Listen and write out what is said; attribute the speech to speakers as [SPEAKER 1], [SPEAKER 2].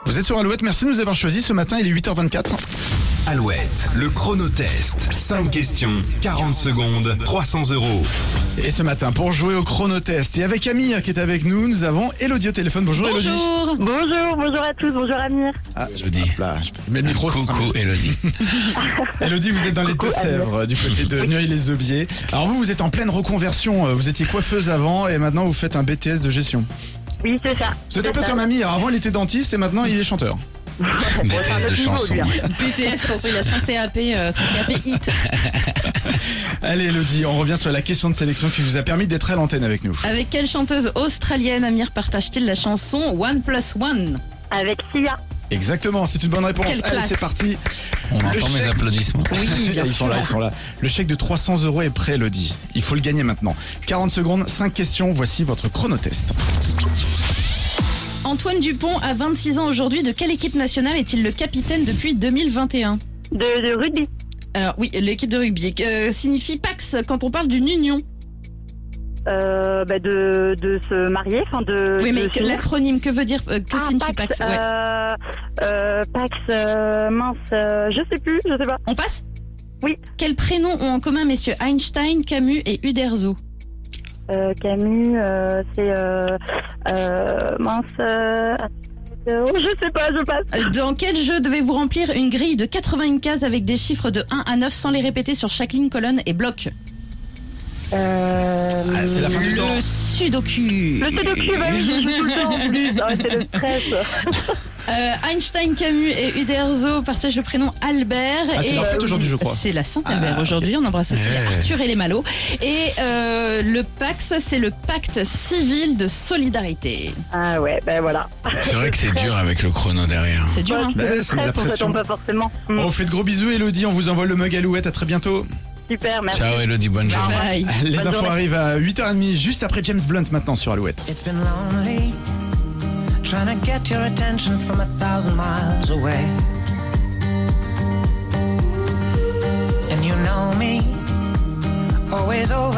[SPEAKER 1] Vous êtes sur Alouette, merci de nous avoir choisis ce matin, il est 8h24.
[SPEAKER 2] Alouette, le chronotest. 5 questions, 40 secondes, 300 €.
[SPEAKER 1] Et ce matin, pour jouer au chronotest, et avec Amir qui est avec nous, nous avons Elodie au téléphone. Bonjour Elodie.
[SPEAKER 3] Bonjour à tous, bonjour Amir.
[SPEAKER 1] Ah,
[SPEAKER 4] Elodie.
[SPEAKER 1] là, je mets le micro.
[SPEAKER 4] Coucou Elodie.
[SPEAKER 1] Elodie, vous êtes dans les Deux-Sèvres, du côté de Neuilly-les-Aubiers. Alors vous êtes en pleine reconversion, vous étiez coiffeuse avant et maintenant vous faites un BTS de gestion.
[SPEAKER 3] Oui, c'est ça.
[SPEAKER 1] Vous êtes un peu comme Amir, avant il était dentiste et maintenant il est chanteur.
[SPEAKER 4] BTS de chansons.
[SPEAKER 5] BTS chanson, il a son CAP hit.
[SPEAKER 1] Allez Elodie, on revient sur la question de sélection qui vous a permis d'être à l'antenne avec nous.
[SPEAKER 5] Avec quelle chanteuse australienne Amir partage-t-il la chanson 1+1?
[SPEAKER 3] Avec Sia.
[SPEAKER 1] Exactement, c'est une bonne réponse.
[SPEAKER 5] Quelle
[SPEAKER 1] Allez,
[SPEAKER 5] classe.
[SPEAKER 1] c'est parti.
[SPEAKER 4] On entend mes applaudissements.
[SPEAKER 5] Oui, bien
[SPEAKER 1] Ils
[SPEAKER 5] sûr.
[SPEAKER 1] sont là. Le chèque de 300 € est prêt, Elodie. Il faut le gagner maintenant. 40 secondes, 5 questions, voici votre chronotest.
[SPEAKER 5] Antoine Dupont a 26 ans aujourd'hui. De quelle équipe nationale est-il le capitaine depuis 2021?
[SPEAKER 3] De rugby.
[SPEAKER 5] Alors oui, l'équipe de rugby. Signifie Pax quand on parle d'une union.
[SPEAKER 3] De se marier, enfin de.
[SPEAKER 5] Oui, mais
[SPEAKER 3] de s'unir.
[SPEAKER 5] l'acronyme, que veut dire, que signifie Pax? Ouais.
[SPEAKER 3] Pax, je sais plus, je sais pas.
[SPEAKER 5] On passe?
[SPEAKER 3] Oui.
[SPEAKER 5] Quels prénoms ont en commun messieurs Einstein, Camus et Uderzo?
[SPEAKER 3] Camus, c'est je sais pas, je passe.
[SPEAKER 5] Dans quel jeu devez-vous remplir une grille de 81 cases avec des chiffres de 1 à 9 sans les répéter sur chaque ligne, colonne et bloc?
[SPEAKER 1] C'est la fin du temps.
[SPEAKER 5] Le Sudoku.
[SPEAKER 3] Le Sudoku, bah oui, je joue tout le temps en plus. Ah, c'est le stress.
[SPEAKER 5] Einstein, Camus et Uderzo partagent le prénom Albert.
[SPEAKER 1] Ah, c'est
[SPEAKER 5] et
[SPEAKER 1] leur fête aujourd'hui, je crois.
[SPEAKER 5] C'est la Saint-Albert aujourd'hui. On embrasse aussi Arthur et les Mallots. Et le Pax, c'est le pacte civil de solidarité.
[SPEAKER 3] Ah ouais, ben voilà.
[SPEAKER 4] C'est vrai que c'est dur avec le chrono derrière.
[SPEAKER 5] C'est dur, hein?
[SPEAKER 1] Bah,
[SPEAKER 3] Le
[SPEAKER 1] ça met la
[SPEAKER 3] stress, on
[SPEAKER 1] pression.
[SPEAKER 3] s'attend pas forcément.
[SPEAKER 1] On vous fait de gros bisous, Elodie. On vous envoie le mug Alouette. À très bientôt.
[SPEAKER 3] Super, merci.
[SPEAKER 4] Ciao Elodie, bonne journée.
[SPEAKER 5] Bye.
[SPEAKER 1] Les
[SPEAKER 3] Bonne
[SPEAKER 1] infos
[SPEAKER 3] journée.
[SPEAKER 1] arrivent à 8h30, juste après James Blunt maintenant sur Alouette.
[SPEAKER 6] It's been lonely trying to get your attention from 1,000 miles away. And you know me, always over.